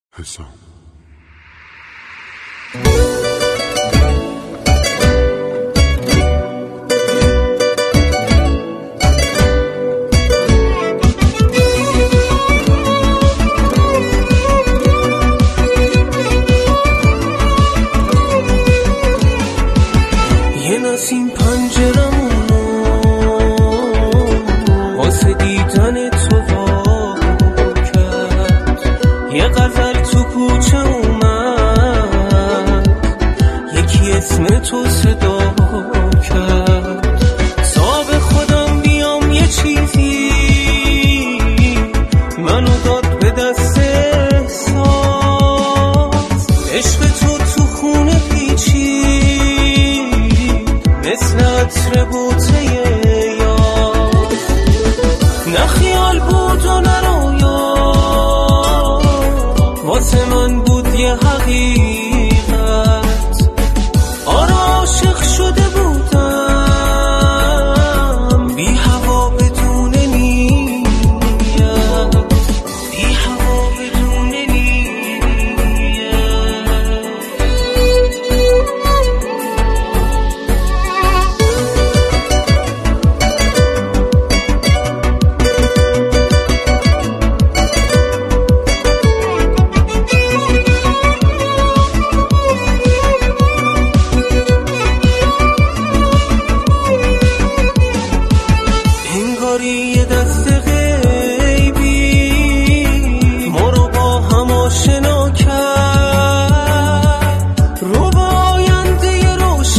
حسام. یه نسیم پنجرمونو واسه دیدن تو وا کرد، یه غزل تو کوچه اومد، یکی اسم تو صدا کرد. صاحب خودم بیام یه چیزی منو داد به دست احساس، عشق تو خونه پیچید مثل عطر بوته یاد. نه خیال بود و نه رویا، واسه من بود یه حقیقت. آره عاشق شده بودم بی هوا بدون نیت، بی هوا بدون نیت. یه دست غیبی ما رو با هم آشنا کرد، رو به آینده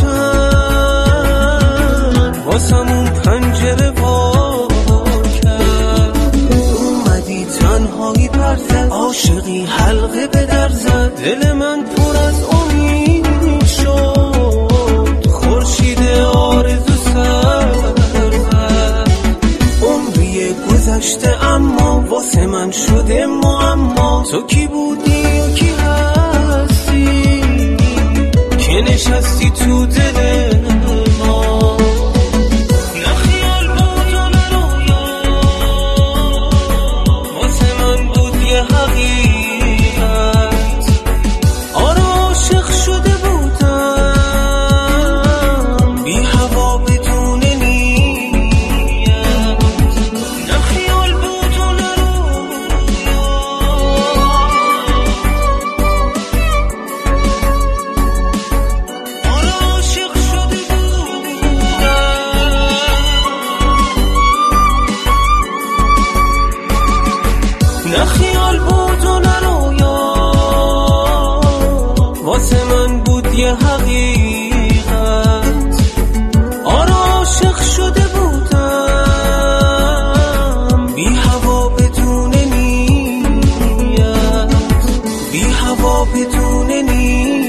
روشن واسمون پنجره وا کرد. اومدی تنهایی پر زد، عاشقی حلقه به در زد، دل من پر از امید شد، خورشید آرزو سر گذشته اما واسه من شده معما. تو کی بودی و کی هستی که نشستی تو دل ما؟ نه خیال بود و نه رویا، واسه من بود یه حقیقت. آره عاشق شده بودم بی هوا بدون نه خیال بود و نه رویا، واسه من بود یه حقیقت. آره عاشق شده بودم بی هوا بدون نیت، بی هوا بدون نیت.